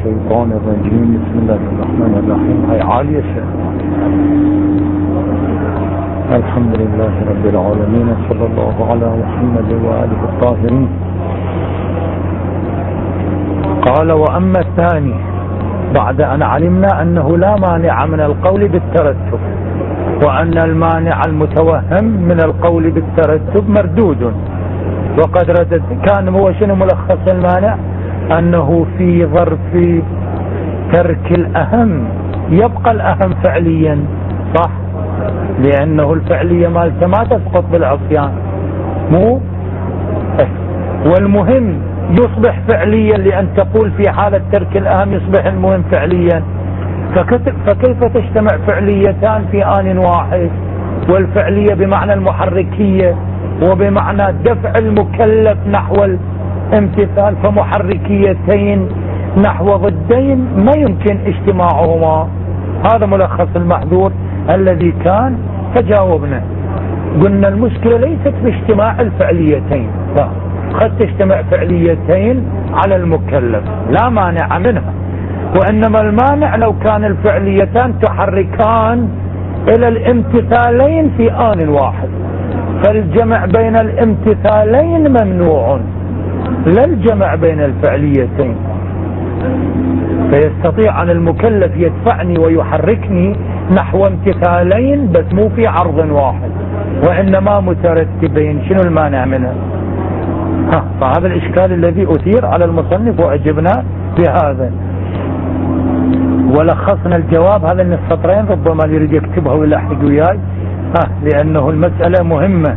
الشيطان الرجيم. بسم الله الرحمن الرحيم. هاي عالية شيء. الحمد لله رب العالمين، صلى الله على محمد وآله الطاهرين. قال: وأما الثاني، بعد أن علمنا أنه لا مانع من القول بالترتب، وأن المانع المتوهم من القول بالترتب مردود، وقد ردد. كان هو شنو ملخص المانع؟ أنه في ظرف ترك الأهم يبقى الأهم فعليا، صح؟ لأنه الفعلية مالته ما تسقط بالعصيان، مو والمهم يصبح فعليا، لأن تقول في حالة ترك الأهم يصبح المهم فعليا. فكيف تجتمع فعليتان في آن واحد؟ والفعلية بمعنى المحركية وبمعنى دفع المكلف نحو الامتثال، فمحركيتين نحو ضدين ما يمكن اجتماعهما. هذا ملخص المحذور الذي كان. فجاوبنا قلنا المشكلة ليست باجتماع الفعليتين، لا، قد تجتمع فعليتين على المكلف لا مانع منها، وإنما المانع لو كان الفعليتان تحركان إلى الامتثالين في آن واحد، فالجمع بين الامتثالين ممنوع، لا الجمع بين الفعليتين. فيستطيع أن المكلف يدفعني ويحركني نحو امتثالين بس مو في عرض واحد، وإنما مترتبين. شنو المانع منها؟ فهذا الإشكال الذي أثير على المصنف وأجبنا بهذا، ولخصنا الجواب. هذا من السطرين ربما اللي يريد يكتبها ويلاحق وياي، لأنه المسألة مهمة.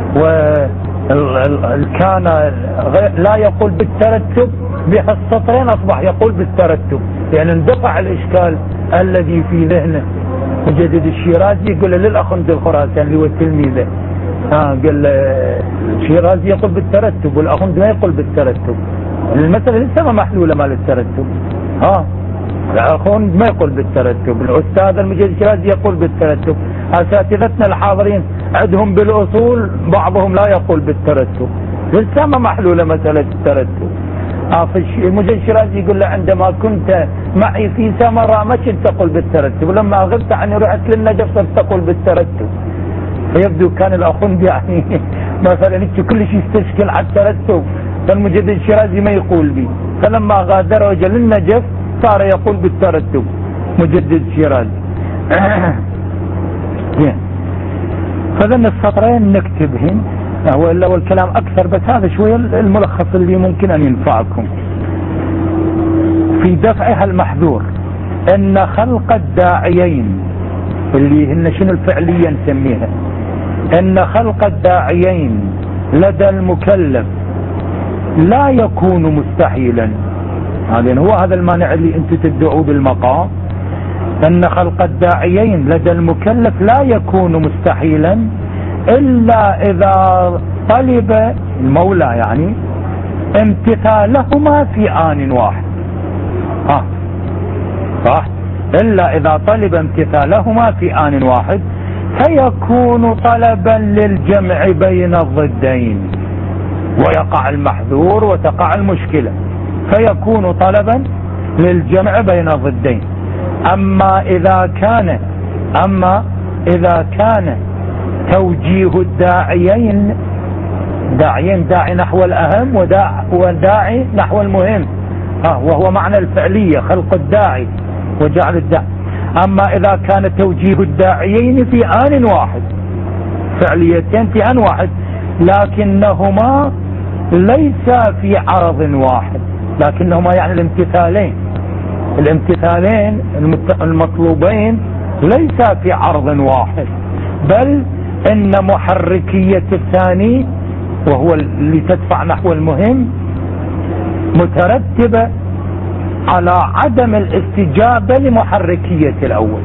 وكان لا يقول بالترتب، بهالسطرين أصبح يقول بالترتب، لأن اندفع الإشكال الذي في ذهنه. مجدد الشيرازي يقول للأخند الخراسان اللي هو التلميذ، قال الشيرازي يقول بالترتب والأخند ما يقول بالترتب. المسألة لسه ما محلولة مال الترتب. الأخوند ما يقول بالترتب، الأستاذ المجدد الشيرازي يقول بالترتب، أساتذتنا الحاضرين عندهم بالأصول بعضهم لا يقول بالترتب. لسه ما محلولة مسألة الترتب. المجدد الشيرازي يقول له: عندما كنت معي في سمرة ما كنت تقول بالترتب، ولما غبت عني رحت للنجف صرت تقول بالترتب. فيبدو كان الأخوند يعني مثلا كل شيء يستشكل على الترتب، فالمجدد الشيرازي ما يقول به، فلما غادر وجه للنجف صار يقول بالترتب مجدد الشيرازي. فذن السطرين نكتبهن، وإلا والكلام أكثر، بس هذا شوية الملخص اللي ممكن أن ينفعكم في دفعها المحذور. أن خلق الداعيين اللي هن شنو الفعلية نسميها، أن خلق الداعيين لدى المكلف لا يكون مستحيلا. هذا المانع اللي انتم تدعوا بالمقام، أن خلق الداعيين لدى المكلف لا يكون مستحيلا إلا إذا طلب المولى يعني امتثالهما في آن واحد. صح؟ إلا إذا طلب امتثالهما في آن واحد، فيكون طلبا للجمع بين الضدين ويقع المحذور وتقع المشكلة. فيكون طلبا للجمع بين الضدين. أما إذا كان توجيه الداعيين، داعي نحو الأهم وداعي نحو المهم، وهو معنى الفعلية خلق الداعي وجعل الداعي. أما إذا كان توجيه الداعيين في آن واحد، فعليتين في آن واحد، لكنهما ليس في عرض واحد، لكنهما يعني الامتثالين المطلوبين ليس في عرض واحد، بل إن محركية الثاني وهو اللي تدفع نحو المهم مترتبة على عدم الاستجابة لمحركية الأول.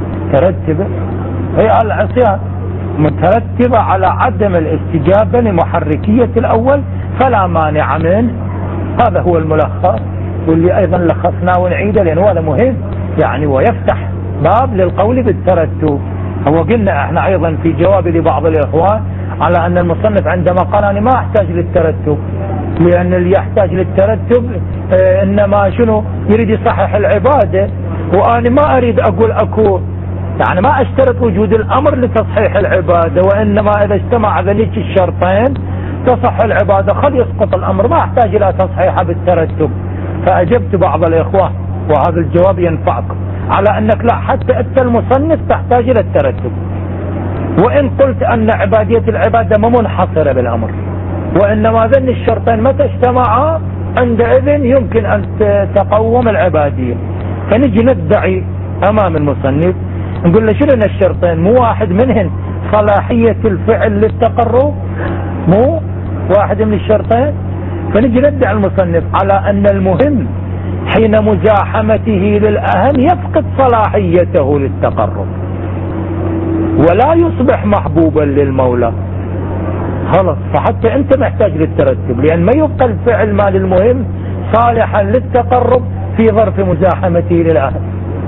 هي العصيان مترتبة على عدم الاستجابة لمحركية الأول، فلا مانع منه. هذا هو الملخص، واللي أيضا لخصناه ونعيده لأنه هذا مهم يعني، ويفتح باب للقول بالترتب. هو قلنا احنا أيضا في جواب لبعض الإخوان على أن المصنف عندما قال أنا ما أحتاج للترتب، لأن اللي يحتاج للترتب إنما شنو يريد يصحح العبادة، وأنا ما أريد أقول أكو يعني ما أشترط وجود الأمر لتصحيح العبادة، وإنما إذا اجتمع ذلك الشرطين تصح العبادة قد يسقط الأمر، ما أحتاج إلى تصحيحه بالترتب. فأجبت بعض الإخوة وهذا الجواب ينفعكم على أنك لا، حتى أنت المصنف تحتاج إلى الترتب، وإن قلت أن عبادية العبادة ما منحصرة بالأمر، وإنما ذن الشرطين متى اجتمعا عندئذ يمكن أن تقوم العبادية. فنجي ندعي أمام المصنف نقول له شنو الشرطين؟ مو واحد منهن صلاحية الفعل للتقرب، مو واحد من الشرطين. فنجي ندعي المصنف على أن المهم حين مزاحمته للأهم يفقد صلاحيته للتقرب ولا يصبح محبوبا للمولى. خلص، فحتى انت محتاج للترتب، لان ما يبقى الفعل مال المهم صالحا للتقرب في ظرف مزاحمته للأهم.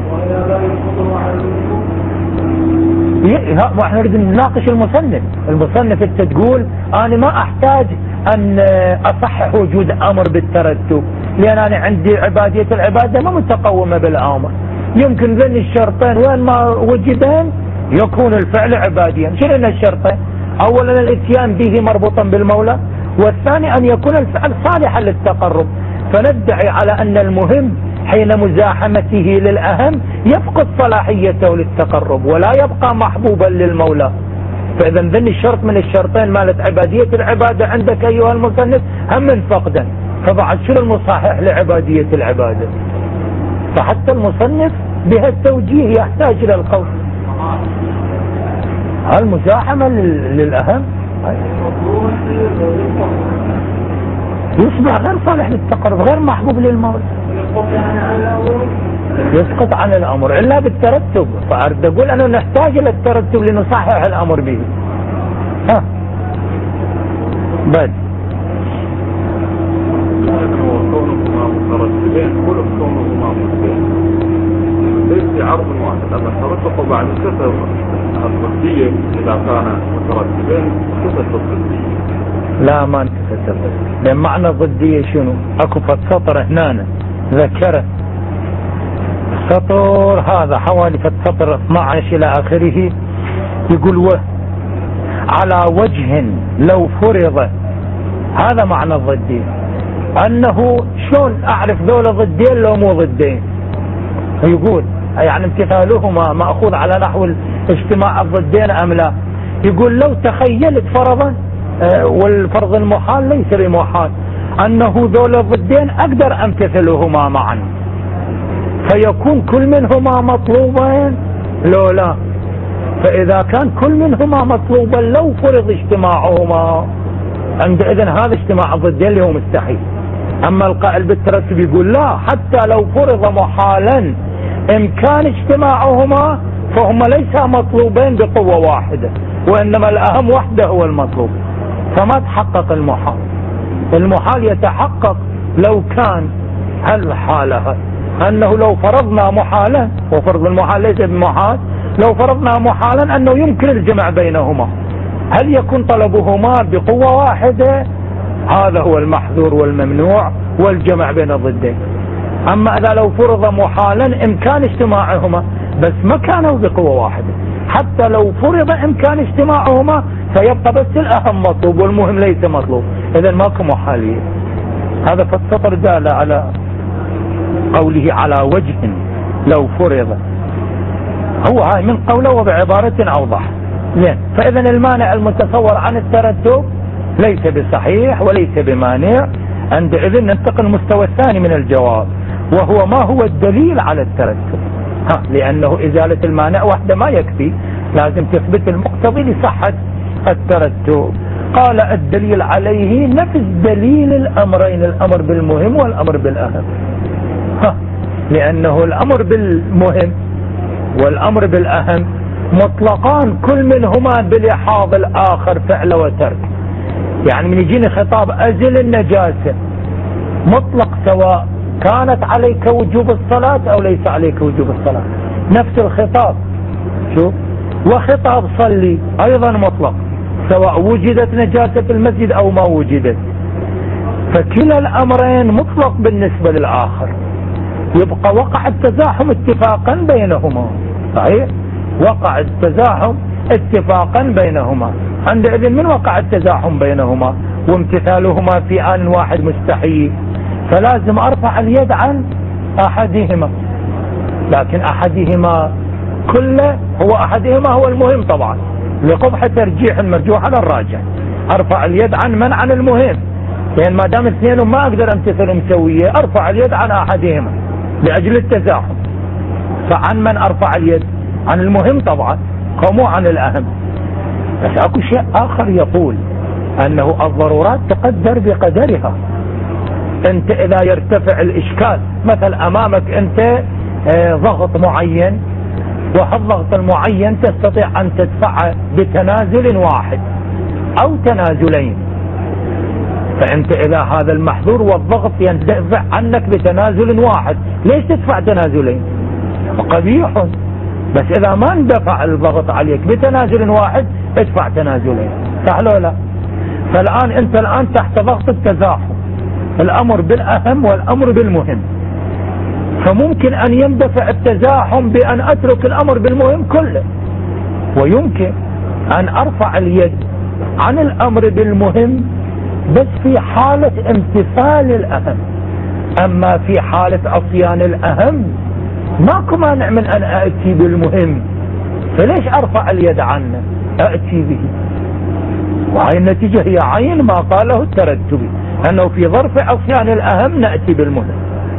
احنا نريد نناقش المصنف انت تقول انا ما احتاج ان اصحح وجود امر بالترتب، لان انا عندي عبادية العبادة ما متقومة بالامر. يمكن ذن الشرطين وين ما وجدان يكون الفعل عباديا. شنو الشرطين؟ اولا الاتيان به مربوطا بالمولى، والثاني ان يكون الفعل صالحا للتقرب. فندعي على ان المهم حين مزاحمته للأهم يفقد صلاحيته للتقرب ولا يبقى محبوبا للمولى. فإذا ذن الشرط من الشرطين مالت عبادية العبادة عندك أيها المصنف هم من فقدا، فبعد شنو المصحح لعبادية العبادة؟ فحتى المصنف بها التوجيه يحتاج إلى القول. المزاحمة للأهم يصبح غير صالح للتقرب، غير محبوب للمولى، يسقط عن الأمر إلا بالترتب. فأرد أقول أنه نحتاج إلى الترتب لنصحح الأمر به. بعد كونهما مترتبين كونهما مترتبين ليس عرض واحد، أما الترتب بعد كثر الضدية إذا كان مترتبين كثر الضدية. لا ما انتفت، لأن معنى الضدية شنو؟ اكو سطر هنا ذكره، سطر هذا حوالي سطر 12 إلى آخره، يقول على وجه لو فرض. هذا معنى الضدية، أنه شلون أعرف ذولا ضدين لو مو ضدين؟ يقول يعني امتثالهما مأخوذ على نحو اجتماع الضدين أم لا؟ يقول لو تخيلت فرضا، والفرض المحال ليس بمحال، أنه ذولا الضدين أقدر أمتثلهما معا، فيكون كل منهما مطلوبا لو لا. فإذا كان كل منهما مطلوبا لو فرض اجتماعهما عندئذ هذا اجتماع الضدين اللي هو مستحيل. أما القائل بالترتب يقول لا، حتى لو فرض محالا إمكان اجتماعهما فهما ليس مطلوبين بقوة واحدة، وإنما الأهم وحده هو المطلوب، فما تحقق المحال. المحال يتحقق لو كان هالحالة أنه لو فرضنا محالا، وفرض المحال ليس بمحال، لو فرضنا محالا أنه يمكن الجمع بينهما، هل يكون طلبهما بقوة واحدة؟ هذا هو المحذور والممنوع والجمع بين الضدين. أما إذا لو فرض محالا إمكان اجتماعهما بس ما كانوا بقوة واحدة، حتى لو فرض إمكان اجتماعهما فيبقى بس الأهم مطلوب والمهم ليس مطلوب، إذن ماكو محالية. هذا فالسطر دال على قوله على وجه لو فرض، هو هاي من قوله وبعبارة أوضح. زين، فإذا المانع المتصور عن الترتب ليس بصحيح وليس بمانع. عندئذ ننتقل المستوى الثاني من الجواب، وهو ما هو الدليل على الترتب. لأنه إزالة المانع وحده ما يكفي، لازم تثبت المقتضي لصحة الترتب. قال الدليل عليه نفس دليل الأمرين، الأمر بالمهم والأمر بالأهم. لأنه الأمر بالمهم والأمر بالأهم مطلقان، كل منهما بلحاظ الآخر فعل وترك. يعني من يجيني خطاب أزل النجاسة مطلق، سواء كانت عليك وجوب الصلاة أو ليس عليك وجوب الصلاة، نفس الخطاب. شوف، وخطاب صلي أيضا مطلق، سواء وجدت نجاسة في المسجد أو ما وجدت. فكلا الأمرين مطلق بالنسبة للآخر، يبقى وقع التزاحم اتفاقا بينهما. صحيح، وقع التزاحم اتفاقا بينهما. عندئذ من وقع التزاحم بينهما وامتثالهما في آن واحد مستحيل، فلازم أرفع اليد عن أحدهما. لكن أحدهما كله هو أحدهما هو المهم طبعا، لقبح ترجيح المرجوح على الراجح. أرفع اليد عن من؟ عن المهم، لأن ما دام اثنين ما أقدر أمتثلهم سوية، أرفع اليد عن أحدهما لأجل التزاحم. فعن من أرفع اليد؟ عن المهم طبعا، مو عن الأهم. بس أكو شيء آخر يقول أنه الضرورات تقدر بقدرها. أنت إذا يرتفع الإشكال، مثل أمامك أنت ضغط معين، وهالضغط المعين تستطيع أن تدفعه بتنازل واحد أو تنازلين، فأنت إذا هذا المحظور والضغط يندفع عنك بتنازل واحد، ليش تدفع تنازلين؟ قبيح. بس إذا ما اندفع الضغط عليك بتنازل واحد ادفع تنازلين، صح لو لا؟ فالآن أنت الآن تحت ضغط التزاحم، الأمر بالأهم والأمر بالمهم، فممكن أن يندفع التزاحم بأن أترك الأمر بالمهم كله، ويمكن أن أرفع اليد عن الأمر بالمهم بس في حالة امتثال الأهم. أما في حالة عصيان الأهم ماكو مانع من أن أأتي بالمهم، فليش أرفع اليد عنه؟ أأتي به. وهي النتيجة هي عين ما قاله الترتبي، أنه في ظرف عصيان الأهم نأتي بالمهم.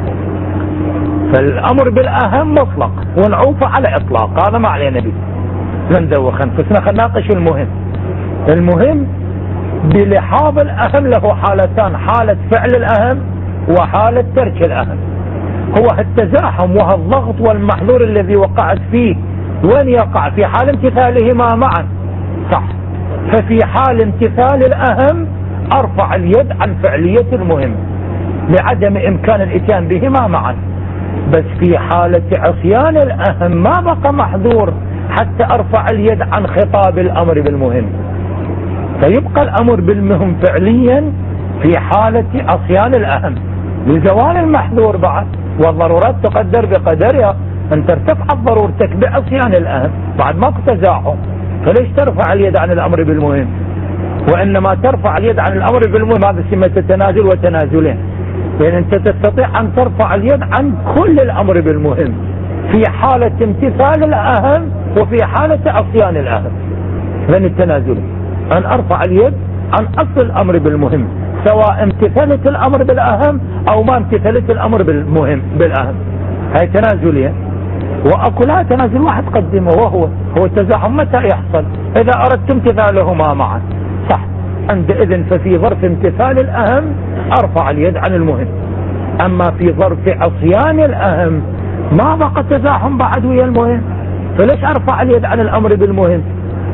فالأمر بالأهم مطلق ونعوف على إطلاق، هذا ما علينا به، ندوخ أنفسنا، خلينا نناقش المهم. المهم بلحاظ الأهم له حالتان، حالة فعل الأهم وحالة ترك الأهم. هو التزاحم وهالضغط والمحظور الذي وقعت فيه وين يقع؟ في حال امتثالهما معا، صح. ففي حال امتثال الأهم أرفع اليد عن فعلية المهم لعدم إمكان الإتيان بهما معا. بس في حالة عصيان الأهم ما بقى محظور حتى أرفع اليد عن خطاب الأمر بالمهم، فيبقى الأمر بالمهم فعليا في حالة عصيان الأهم لزوال المحظور بعد. والضرورات تقدر بقدرها، أن ترتفع ضرورتك بعصيان الأهم بعد ماكو تزاحم، فليش ترفع اليد عن الأمر بالمهم؟ وإنما ترفع اليد عن الأمر بالمهم، هذا سمة تنازل وتنازلين، لأن أنت تستطيع أن ترفع اليد عن كل الأمر بالمهم في حالة امتثال الأهم وفي حالة عصيان الأهم. لأن التنازل أن أرفع اليد عن أصل الأمر بالمهم، سواء امتثلت الأمر بالأهم أو ما امتثلت الأمر بالمهم بالأهم، هاي تنازلية. وأكو لها تنازل واحد قدمه، وهو التزاحم. متى يحصل؟ إذا أردت امتثالهما معا، صح. عندئذ ففي ظرف امتثال الأهم أرفع اليد عن المهم. أما في ظرف عصيان الأهم ما بقى تزاحم بعد ويا المهم، فليش أرفع اليد عن الأمر بالمهم؟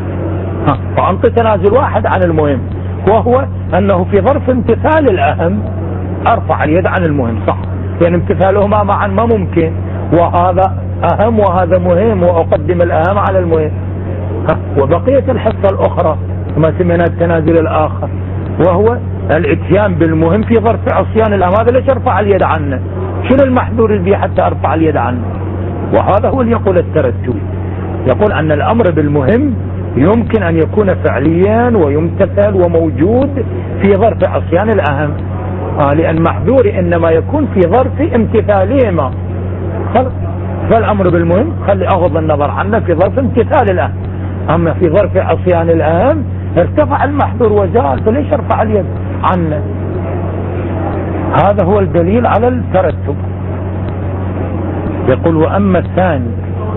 فأنطي تنازل واحد عن المهم، وهو أنه في ظرف امتثال الأهم أرفع اليد عن المهم، صح، لأن امتثالهما معا ما ممكن، وهذا أهم وهذا مهم، وأقدم الأهم على المهم. وبقية الحصة الأخرى ما سمينا التنازل الآخر، وهو الاتيان بالمهم في ظرف عصيان الأهم. هذا ليش أرفع اليد عنه؟ شنو المحذور اللي حتى أرفع اليد عنه؟ وهذا هو اللي يقول الترتبي، يقول أن الأمر بالمهم يمكن أن يكون فعليا ويمتثل وموجود في ظرف عصيان الأهم، لأن محذور إنما يكون في ظرف امتثالهما. فالأمر بالمهم خلي أغض النظر عنه في ظرف امتثال الأهم، أما في ظرف عصيان الأهم ارتفع المحذور وزال، فليش ارفع اليد عنه؟ هذا هو الدليل على الترتب. يقول وأما الثاني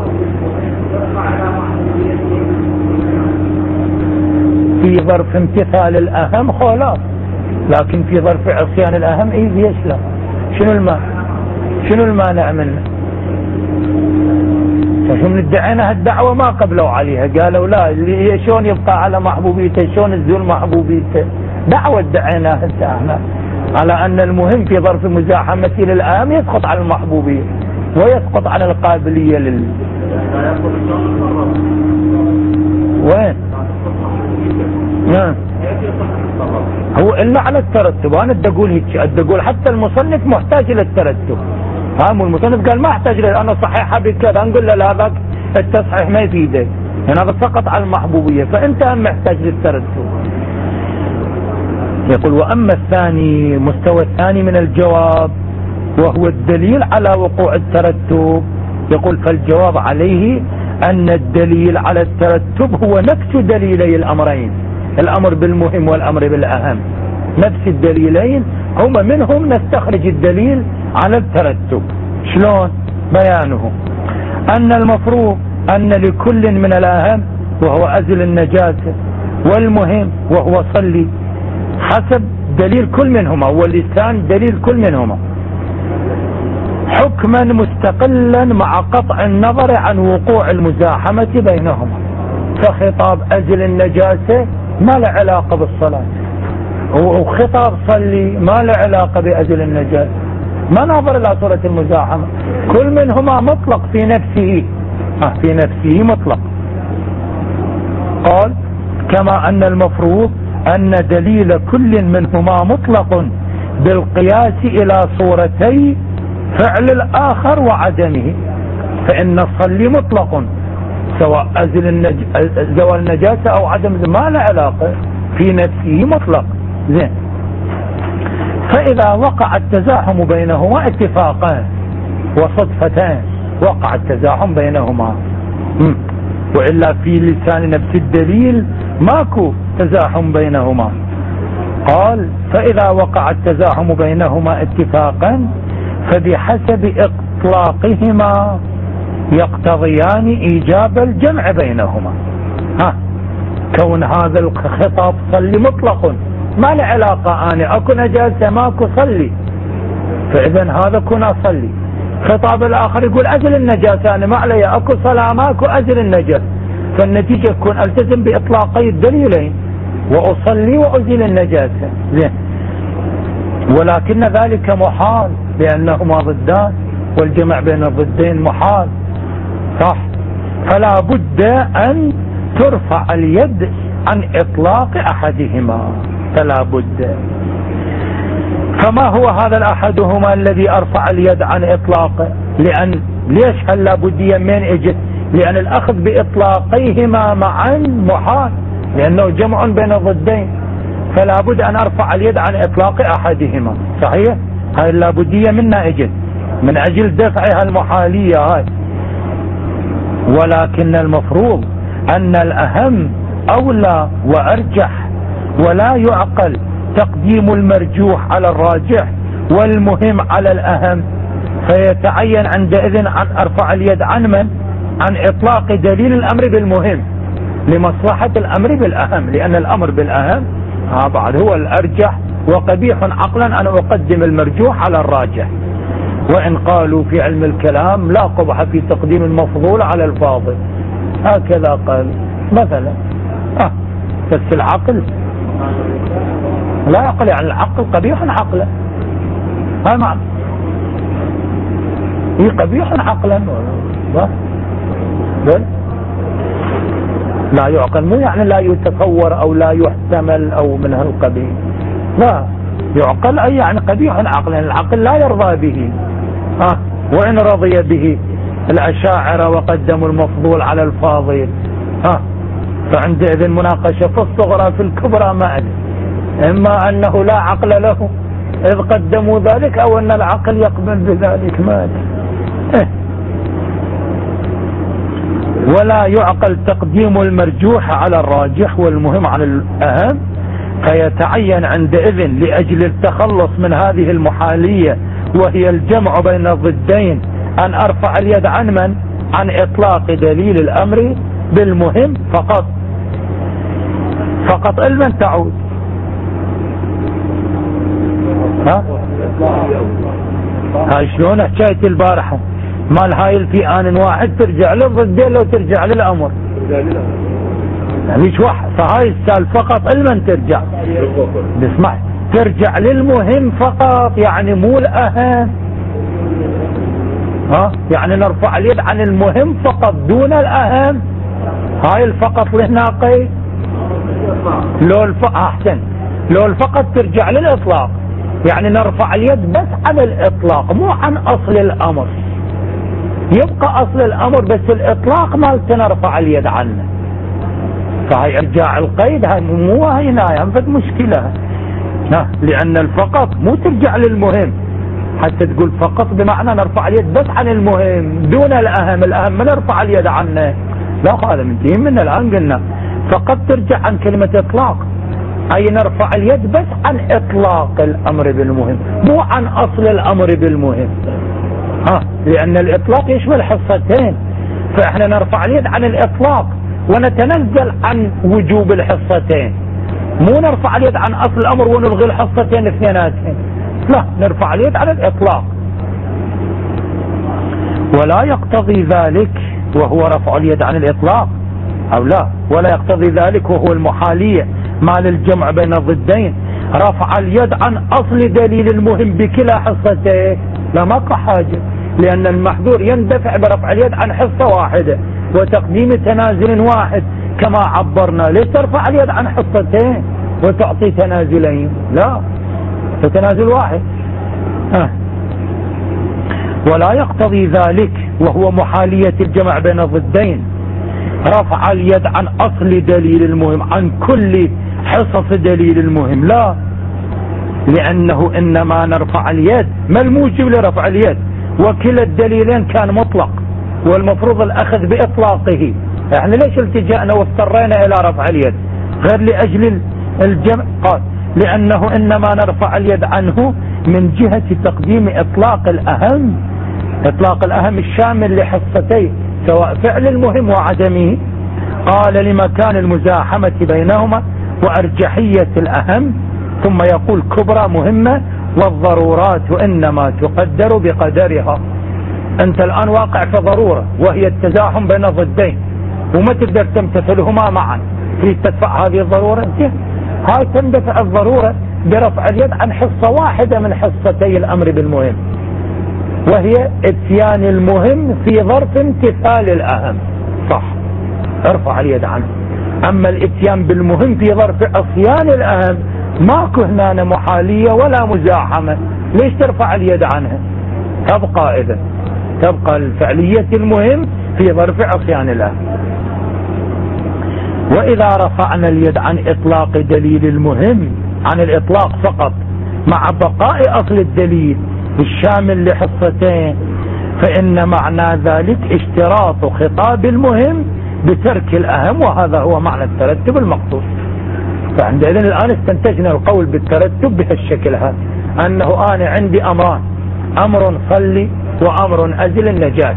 في ظرف امتثال الأهم خلاص، لكن في ظرف عصيان الأهم يسلم. شنو المانع منه؟ شلون ادعينا هالدعوة ما قبلوا عليها، قالوا لا اللي شلون يبقى على محبوبيته، شلون تزول محبوبيته. دعوة ادعيناها احنا على أن المهم في ظرف مزاحمته للأهم يسقط عن المحبوبية ويسقط عن القابلية وين؟ نعم هو إلا على الترتب. أنا بدي أقول هيك، بدي أقول حتى المصنف محتاج للترتب. مو المصنف قال ما احتاج له، أنا صحيحة بكذا، نقول له لا ذاك التصحيح ما يفيدك، هنا بسقط على المحبوبية، فأنت محتاج للترتب. يقول وأما الثاني، مستوى الثاني من الجواب وهو الدليل على وقوع الترتب، يقول فالجواب عليه أن الدليل على الترتب هو نفس دليلي الأمرين، الأمر بالمهم والأمر بالأهم، نفس الدليلين هما منهم نستخرج الدليل على الترتب. شلون؟ بيانه أن المفروض أن لكل من الأهم وهو أزل النجاسة والمهم وهو صلي حسب دليل كل منهما، واللسان دليل كل منهما، حكما مستقلا مع قطع النظر عن وقوع المزاحمة بينهما. فخطاب أزل النجاسة ما له علاقة بالصلاة، وخطاب صلي ما له علاقة بأزل النجاسة، ما نظر إلى صورة المزاحمة، كل منهما مطلق في نفسه، في نفسه مطلق. قال كما أن المفروض أن دليل كل منهما مطلق بالقياس إلى صورتي فعل الآخر وعدمه، فإن الصلي مطلق سواء زوال النجاسة أو عدم، ما له علاقة، في نفسه مطلق. زين، فإذا وقع التزاحم بينهما اتفاقان وصدفتان، وقع التزاحم بينهما، وإلا في لسان نفس الدليل ماكو تزاحم بينهما. قال فإذا وقع التزاحم بينهما اتفاقا فبحسب إطلاقهما يقتضيان إيجاب الجمع بينهما. كون هذا الخطاب صلي مطلق ما له علاقة، أنا أكو نجاسة ماكو صلي، فإذا هذا كنا صلي. خطاب الآخر يقول أزل النجاسة، أنا ما علي أكو صلاة ماكو أزل النجاسة، فالنتيجة تكون ألتزم بإطلاقي الدليلين وأصلي وأزيل النجاسة. زين، ولكن ذلك محال لأنهما ضدان، والجمع بين الضدين محال، صح؟ فلا بد أن ترفع اليد عن إطلاق أحدهما، فلا بد. فما هو هذا الأحدهما الذي أرفع اليد عن إطلاقه؟ ليش هلا بديا من اجت؟ لأن الأخذ بإطلاقيهما معا محال، لأنه جمع بين الضدين، فلا بد أن أرفع اليد عن إطلاق أحدهما. صحيح؟ هاي اللابدية منا اجت من أجل دفعها المحالية هاي. ولكن المفروض أن الأهم أولى وأرجح، ولا يعقل تقديم المرجوح على الراجح والمهم على الأهم، فيتعين عندئذ أن أرفع اليد عن من؟ عن إطلاق دليل الأمر بالمهم لمصلحة الأمر بالأهم، لأن الأمر بالأهم بعد هو الأرجح، وقبيح عقلا أن أقدم المرجوح على الراجح. وإن قالوا في علم الكلام لا قبح في تقديم المفضول على الفاضل، هكذا قال مثلا. بس العقل لا يعقل، يعني العقل قبيح عقلا، هاي معنى هي قبيح عقلا، بل لا يعقل، مو يعني لا يتصور أو لا يحتمل أو من هالقبيل، لا يعقل أي يعني قبيح عقلا، العقل لا يرضى به. وإن رضي به الأشاعرة وقدموا المفضول على الفاضل، فعندئذ مناقشة في الصغرى في الكبرى ما أدري، إما أنه لا عقل له إذ قدموا ذلك، أو أن العقل يقبل بذلك، ما أدري. ولا يعقل تقديم المرجوح على الراجح والمهم على الأهم، فيتعين عندئذ لأجل التخلص من هذه المحالية وهي الجمع بين الضدين أن أرفع اليد عن من؟ عن إطلاق دليل الأمر بالمهم فقط، فقط لمن تعود؟ هاي شلون حكاية البارحة مال هاي في آن واحد ترجع للضدين لو ترجع للأمر، يعني شو فهاي السال فقط لمن ترجع؟ نسمع ترجع للمهم فقط، يعني مو الأهم. يعني نرفع اليد عن المهم فقط دون الأهم، هاي الفقط لهنا قيد. لو أحسن لو فقط ترجع للإطلاق، يعني نرفع اليد بس عن الإطلاق مو عن أصل الأمر، يبقى أصل الأمر بس الإطلاق مالته نرفع اليد عنه. فهي ارجاع القيد هاي مو هنا فد مشكلة، لأن الفقط مو ترجع للمهم، حتى تقول فقط بمعنى نرفع اليد بس عن المهم دون الأهم، الأهم ما نرفع اليد عنه، لا هذا منتهي من الآن قلنا فقط ترجع عن كلمة إطلاق، أي نرفع اليد بس عن إطلاق الأمر بالمهم مو عن أصل الأمر بالمهم، لأن الإطلاق يشمل حصتين، فإحنا نرفع اليد عن الإطلاق ونتنزل عن وجوب الحصتين، مو نرفع اليد عن أصل الأمر ونلغي الحصتين اثنيناتين، لا نرفع اليد عن الإطلاق. ولا يقتضي ذلك وهو رفع اليد عن الإطلاق، أو لا، ولا يقتضي ذلك وهو المحالية مال الجمع بين الضدين رفع اليد عن أصل دليل المهم بكلا حصته، لا ماكو حاجة، لأن المحذور يندفع برفع اليد عن حصة واحدة وتقديم تنازل واحد كما عبرنا، ليش ترفع اليد عن حصتين وتعطي تنازلين؟ لا، فتنازل واحد. ولا يقتضي ذلك وهو محالية الجمع بين الضدين رفع اليد عن أصل دليل المهم عن كل حصص دليل المهم، لا، لأنه إنما نرفع اليد ما الموجب لرفع اليد، وكلا الدليلين كان مطلق والمفروض الأخذ بإطلاقه، يعني ليش التجأنا واضطرينا إلى رفع اليد غير لأجل الجمع؟ قال لأنه إنما نرفع اليد عنه من جهة تقديم إطلاق الأهم، إطلاق الأهم الشامل لحصتين سواء فعل المهم وعدمه، قال لمكان المزاحمة بينهما وأرجحية الأهم، ثم يقول كبرى مهمة والضرورات إنما تقدر بقدرها. أنت الآن واقع في ضرورة وهي التزاحم بين ضدين وما تقدر تمتثلهما معا، في تدفع هذه الضرورة، هاي تندفع الضرورة برفع اليد عن حصة واحدة من حصتي الأمر بالمهم، وهي اتيان المهم في ظرف امتثال الأهم، صح، ارفع اليد عنه. أما الاتيان بالمهم في ظرف عصيان الأهم ماكو هنا محالية ولا مزاحمة، ليش ترفع اليد عنها؟ تبقى إذن تبقى الفعلية المهم في ظرف عصيان الأهم. وإذا رفعنا اليد عن إطلاق دليل المهم عن الإطلاق فقط مع بقاء أصل الدليل الشامل لحصتين فإن معنى ذلك اشتراط خطاب المهم بترك الأهم، وهذا هو معنى الترتب المقصود. فعندئذ الآن استنتجنا القول بالترتب بهالشكل هذا، أنه أنا عندي أمران، أمر صلي وأمر أزل النجاة،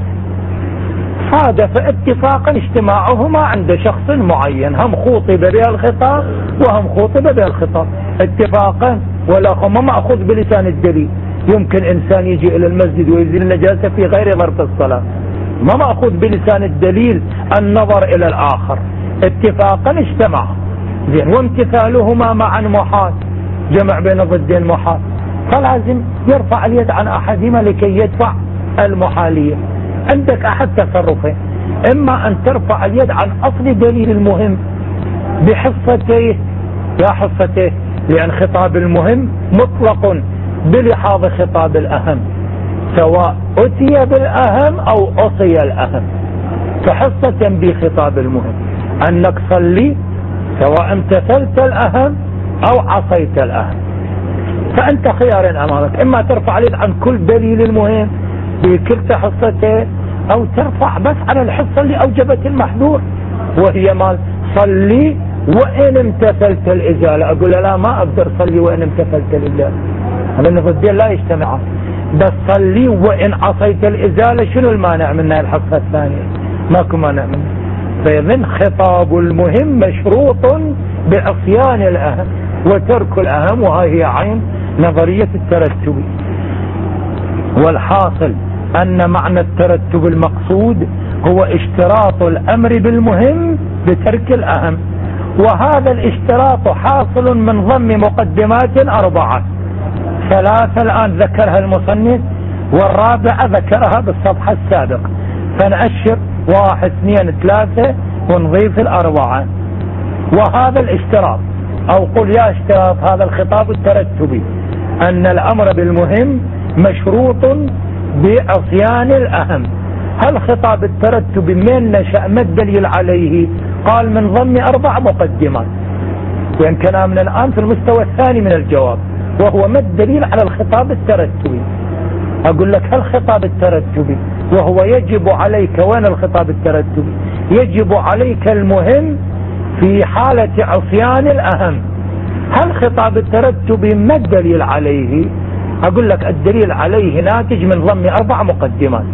هذا فاتفاقا اجتماعهما عند شخص معين، هم خوطب بها الخطاب وهم خوطب بها الخطاب اتفاقا، ولا ما مأخذ بلسان الدليل. يمكن إنسان يجي إلى المسجد ويزيل النجاسة في غير ظرف الصلاة، ما مأخذ بلسان الدليل النظر إلى الآخر، اتفاقا اجتمع، زين، وامتثالهما معا محال، جمع بين ضدين محال، فلازم يرفع اليد عن أحدهما لكي يدفع المحالية. عندك أحد تصرفين، إما أن ترفع اليد عن أصل دليل المهم بحصتيه، يا حصتيه، لأن خطاب المهم مطلق بلحاظ خطاب الأهم، سواء أتي بالأهم أو أصي الأهم، فحصة بخطاب المهم أنك صلي سواء امتثلت الأهم أو عصيت الأهم، فأنت خيار أمامك، إما ترفع اليد عن كل دليل المهم بكلتا حصته، أو ترفع بس عن الحصة اللي أوجبت المحذور وهي مال صلي وإن امتثلت الإزالة. أقول لا، ما أقدر صلي وإن امتثلت الإزالة، لأن الضدين لا يجتمعان، بس صلي وإن عصيت الإزالة، شنو المانع منها الحصة الثانية؟ ماكو مانع منها. فإذن خطاب المهم مشروط بعصيان الأهم وترك الأهم، وهي هي عين نظرية الترتب. والحاصل أن معنى الترتب المقصود هو اشتراط الأمر بالمهم بترك الأهم، وهذا الاشتراط حاصل من ضمن مقدمات 4، 3 الآن ذكرها المصنف والرابعة ذكرها بالصفحة السابقة، فنأشر 1 2 3 ونضيف 4. وهذا الاشتراط أو قل يا اشتراط هذا الخطاب الترتبي أن الأمر بالمهم مشروط بعصيان الأهم. هل خطاب الترتبي من نشأ؟ ما الدليل عليه؟ قال من ضمن 4 مقدمات. يعني كلامنا الآن في المستوى الثاني من الجواب، وهو ما الدليل على الخطاب الترتبي. أقول لك هل خطاب الترتبي وهو يجب عليك، وين الخطاب الترتبي؟ يجب عليك المهم في حالة عصيان الأهم. هل خطاب الترتبي ما الدليل عليه؟ أقول لك الدليل عليه ناتج من ضمن 4 مقدمات.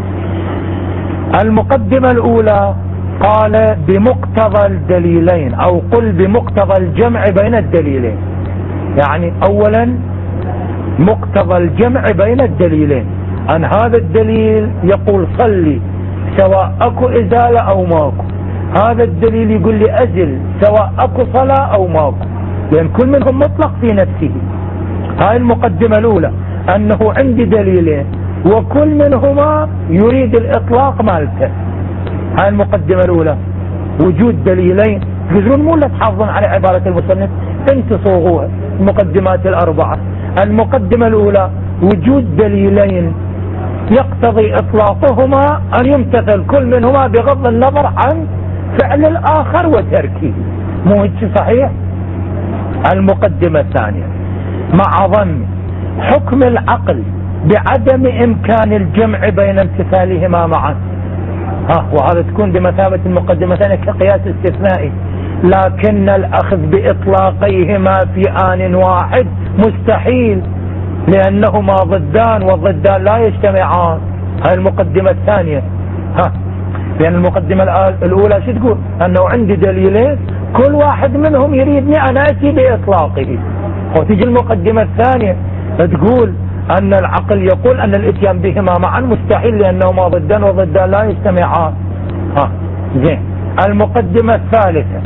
المقدمة الأولى قال بمقتضى الدليلين، أو قل بمقتضى الجمع بين الدليلين. يعني أولا مقتضى الجمع بين الدليلين، أن هذا الدليل يقول صلي سواء أكو إزالة أو ماكو، هذا الدليل يقول لي أزل سواء أكو صلاة أو ماكو، لأن كل منهم مطلق في نفسه. هاي المقدمة الأولى، أنه عندي دليلين وكل منهما يريد الإطلاق مالته. هاي المقدمة الأولى، وجود دليلين. تقدرون مو لا تحافظون على عبارة المصنف، انت صوغوها المقدمات ال4. المقدمة الأولى وجود دليلين يقتضي إطلاقهما أن يمتثل كل منهما بغض النظر عن فعل الآخر وتركه. مو هيك صحيح؟ المقدمة الثانية مع ظن حكم العقل بعدم إمكان الجمع بين امتثالهما معا. وهذا تكون بمثابة المقدمة الثانية كقياس استثنائي، لكن الأخذ بإطلاقيهما في آن واحد مستحيل، لأنهما ضدان والضدان لا يجتمعان. هاي المقدمة الثانية. لأن المقدمة الأولى شو تقول؟ أنه عندي دليلين كل واحد منهم يريدني أن أتي بإطلاقه. وتجي المقدمة الثانية تقول أن العقل يقول أن الاتيان بهما معا مستحيل، لأنهما ضدان والضدان لا يجتمعان. زين. المقدمة الثالثة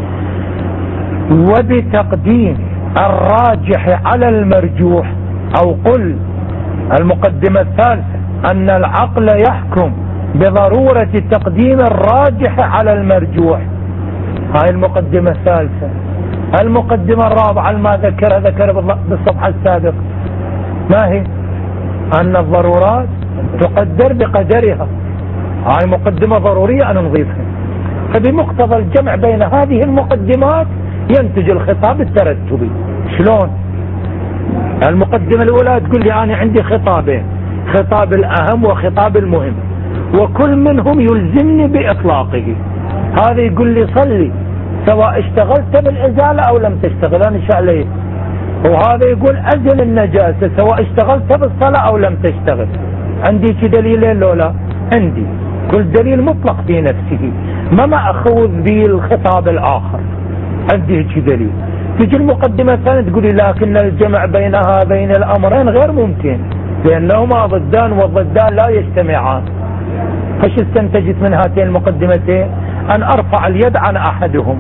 وبتقديم الراجح على المرجوح، أو قل المقدمة الثالثة أن العقل يحكم بضرورة تقديم الراجح على المرجوح. هاي المقدمة الثالثة. المقدمة الرابعة ما ذكر بالصفحة السابقة ما هي؟ أن الضرورات تقدر بقدرها. هاي مقدمة ضرورية أن نضيفها. فبمقتضى الجمع بين هذه المقدمات ينتج الخطاب الترتبي. شلون؟ المقدمة الأولى تقول لي أنا عندي خطابين، خطاب الأهم وخطاب المهم، وكل منهم يلزمني بإطلاقه. هذا يقول لي صلي سواء اشتغلت بالإزالة أو لم تشتغل، أنا شو عليه؟ وهذا يقول أزل النجاسة سواء اشتغلت بالصلاة أو لم تشتغل. عندي شي دليلين لولا؟ عندي كل دليل مطلق في نفسه، ما مأخوذ به الخطاب الآخر. عندي هيك دليل. تجي المقدمة الثانية تقولي لكن الجمع بين هذين الأمرين غير ممكن، لأنهما ضدان والضدان لا يجتمعان. فش استنتجت من هاتين المقدمتين؟ أن أرفع اليد عن أحدهما.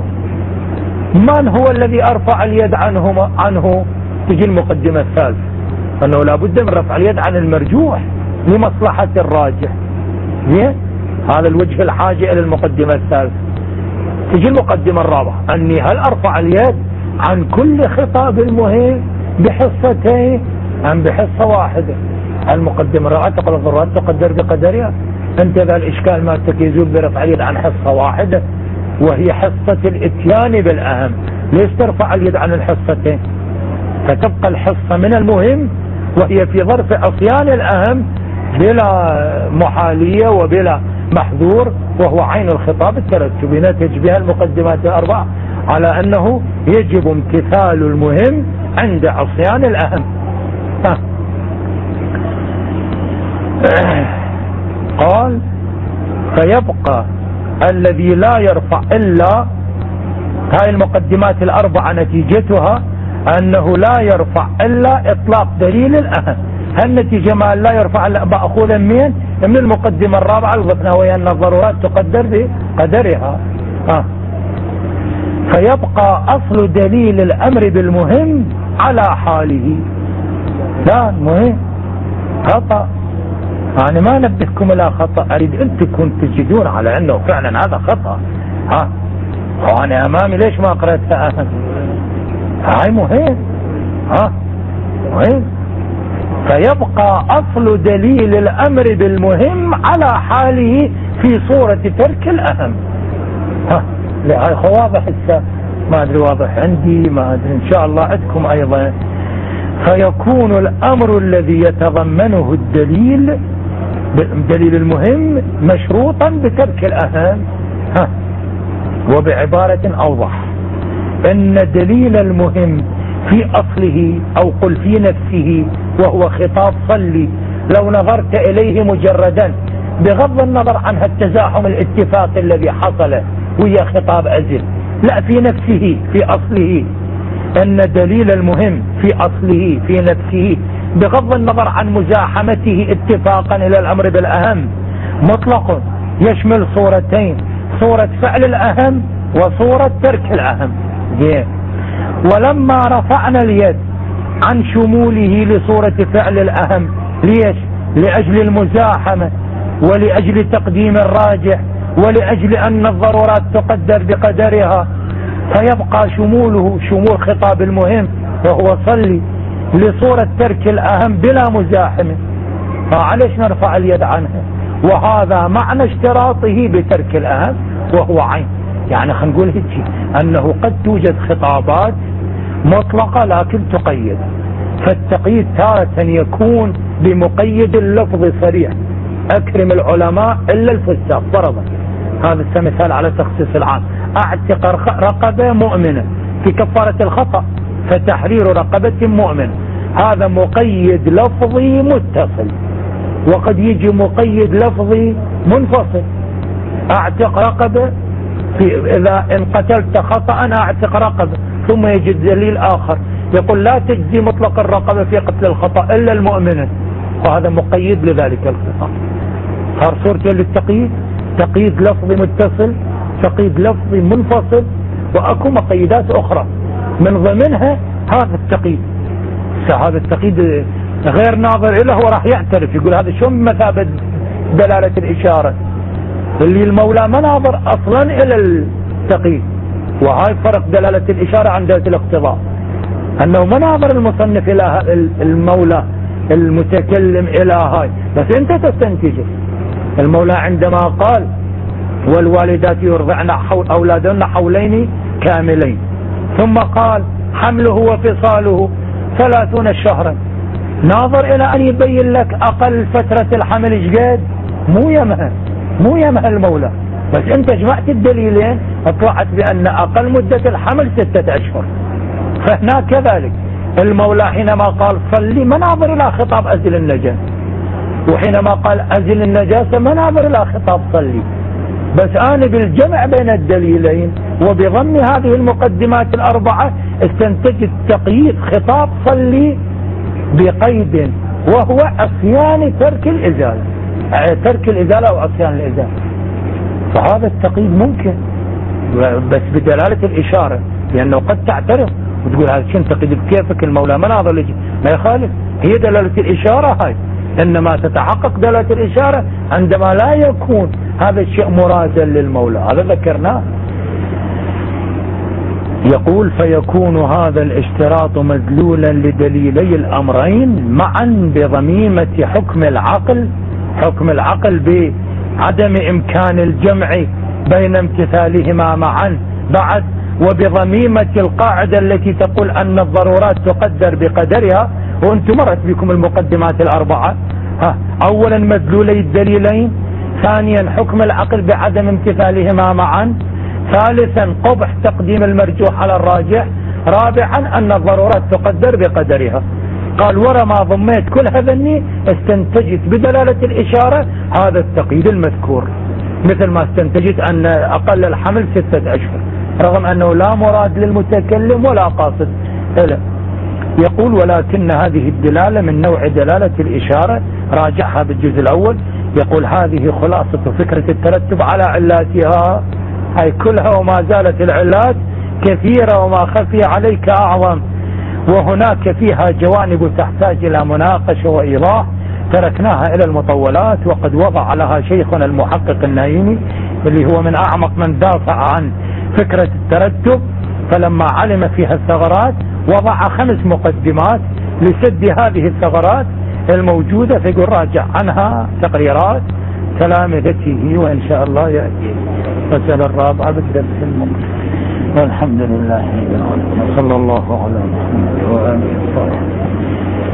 من هو الذي أرفع اليد عنه؟ تجي المقدمة الثالثة، أنه لابد من رفع اليد عن المرجوح لمصلحة الراجح. زين؟ هذا الوجه الحاجة إلى المقدمة الثالثة. تجي المقدمة الرابعة أني هل أرفع اليد عن كل خطاب المهم بحصتين أم بحصة واحدة؟ المقدمة الرابعة تقول الضرورات تقدر بقدرها. أنت ذا الإشكال ما تكيزون برفع اليد عن حصة واحدة وهي حصة الاتيان بالأهم، ليش ترفع اليد عن الحصتين؟ فتبقى الحصة من المهم وهي في ظرف عصيان الأهم بلا محالية وبلا محذور، وهو عين الخطاب الترتبي. نتج بها المقدمات الأربع على أنه يجب امتثال المهم عند عصيان الأهم. قال فيبقى الذي لا يرفع إلا، هاي المقدمات الأربعة نتيجتها أنه لا يرفع إلا إطلاق دليل الأهم. هالنتيجة ما لا يرفع إلا مأخوذا من المقدمة الرابعة الضفنا، وهي أن الضرورات تقدر بقدرها. فيبقى أصل دليل الأمر بالمهم على حاله. لا مهم خطأ، أنا ما نبهكم إلى خطأ، أريد أنتم تجدون على أنه فعلا هذا خطأ. وأنا أمامي ليش ما قرأتها؟ هاي مهم. مهم. فيبقى أصل دليل الأمر بالمهم على حاله في صورة ترك الأهم. هاي واضح ما أدري واضح عندي، ما أدري إن شاء الله عندكم أيضا. فيكون الأمر الذي يتضمنه الدليل المهم مشروطا بترك الأهم. وبعبارة أوضح، أن دليل المهم في أصله أو قل في نفسه وهو خطاب صلي لو نظرت إليه مجردا بغض النظر عن التزاحم الاتفاقي الذي حصل ويا خطاب أزل، لا، في نفسه في أصله، أن دليل المهم في أصله في نفسه بغض النظر عن مزاحمته اتفاقا إلى الأمر بالأهم مطلق، يشمل صورتين، صورة فعل الأهم وصورة ترك الأهم. ولما رفعنا اليد عن شموله لصورة فعل الأهم، ليش؟ لأجل المزاحمة ولأجل تقديم الراجح ولأجل أن الضرورات تقدر بقدرها، فيبقى شموله شمول خطاب المهم وهو صلي لصورة ترك الأهم بلا مزاحمة، فعليش نرفع اليد عنها؟ وهذا معنى اشتراطه بترك الأهم وهو عين. يعني خلينا نقول هيك، أنه قد توجد خطابات مطلقة لكن تقيد، فالتقييد تارة يكون بمقيد اللفظ صريح، أكرم العلماء إلا الفساق فرضا، هذا مثال على تخصيص العام. أعتق رقبة مؤمنة في كفارة الخطأ، فتحرير رقبة مؤمن، هذا مقيد لفظي متصل. وقد يجي مقيد لفظي منفصل، أعتق رقبة إذا إن قتلت خطأ أعتق رقبة، ثم يجي دليل آخر يقول لا تجزي مطلق الرقبة في قتل الخطأ إلا المؤمنة، وهذا مقيد لذلك الخطأ. صار صورته للتقييد تقييد لفظي متصل، تقييد لفظي منفصل، وأكو مقيدات أخرى من ضمنها هذا التقييد. هذا التقييد غير ناظر له وراح يعترف يقول هذا شو مثابة دلالة الإشارة، اللي المولى ما ناظر أصلا إلى التقييد. وهاي فرق دلالة الإشارة عن دلالة الاقتضاء، أنه ما ناظر المصنف إلى المولى المتكلم إلى هاي، بس أنت تستنتجه. المولى عندما قال والوالدات يرضعن أولادهن حولين كاملين، ثم قال حمله وفصاله 30 شهرا، ناظر إلى أن يبين لك أقل فترة الحمل ايش قد، مو يمها المولى، بس أنت جمعت الدليلين اطلعت بأن أقل مدة الحمل 6 أشهر. فهنا كذلك المولى حينما قال صلي ما ناظر إلى خطاب أزل النجاسة، وحينما قال أزل النجاسة ما ناظر إلى خطاب صلي. بس أنا بالجمع بين الدليلين وبضم هذه المقدمات الأربعة استنتجت تقييد خطاب صلي بقيد، وهو عصيان ترك الإزالة، ترك الإزالة أو عصيان الإزالة. فهذا التقييد ممكن بس بدلالة الإشارة، لأنه قد تعترف وتقول هذا شنو تقييد بكيفك، المولى ما ناظر لجي، ما يخالف، هي دلالة الإشارة هاي. إنما تتحقق دلالة الإشارة عندما لا يكون هذا الشيء مرازا للمولى، هذا ذكرناه. يقول فيكون هذا الاشتراط مدلولا لدليلي الأمرين معا بضميمة حكم العقل بعدم إمكان الجمع بين امتثالهما معا بعد، وبضميمة القاعدة التي تقول أن الضرورات تقدر بقدرها. وانتم مرت بكم المقدمات الأربعة، أولا مدلولي الدليلين، ثانيا حكم العقل بعدم امتثالهما معا، ثالثا قبح تقديم المرجوح على الراجح، رابعا أن الضرورات تقدر بقدرها. قال ورما ضميت كل هذني استنتجت بدلالة الإشارة هذا التقييد المذكور، مثل ما استنتجت أن أقل الحمل 6 أشهر، رغم أنه لا مراد للمتكلم ولا قاصد له. يقول ولكن هذه الدلالة من نوع دلالة الإشارة، راجعها بالجزء الأول. يقول هذه خلاصة فكرة الترتب على علاتها، هاي كلها وما زالت العلات كثيرة وما خفي عليك أعظم، وهناك فيها جوانب تحتاج إلى مناقشة وإيضاح، تركناها إلى المطولات. وقد وضع لها شيخنا المحقق النايمي اللي هو من أعمق من دافع عن فكرة الترتب، فلما علم فيها الثغرات وضع 5 مقدمات لسد هذه الثغرات الموجودة، فيقول راجع عنها تقريرات تلامذته وإن شاء الله يأتي المسألة الرابعة بالدرس المقبل. والحمد لله صلى الله على محمد وآله وصحبه.